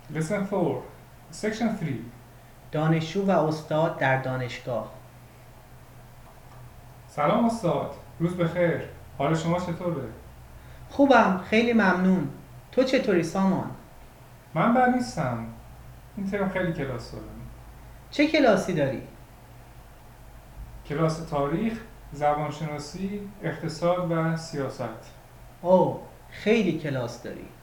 Lesson 4 Section 3 دانشجو و استاد در دانشگاه. سلام استاد، روز بخیر. حال شما چطوره؟ خوبم، خیلی ممنون. تو چطوری سامان؟ من بد نیستم. این ترم خیلی کلاس دارم. چه کلاسی داری؟ کلاس تاریخ، زبانشناسی، اقتصاد و سیاست. اوه، خیلی کلاس داری.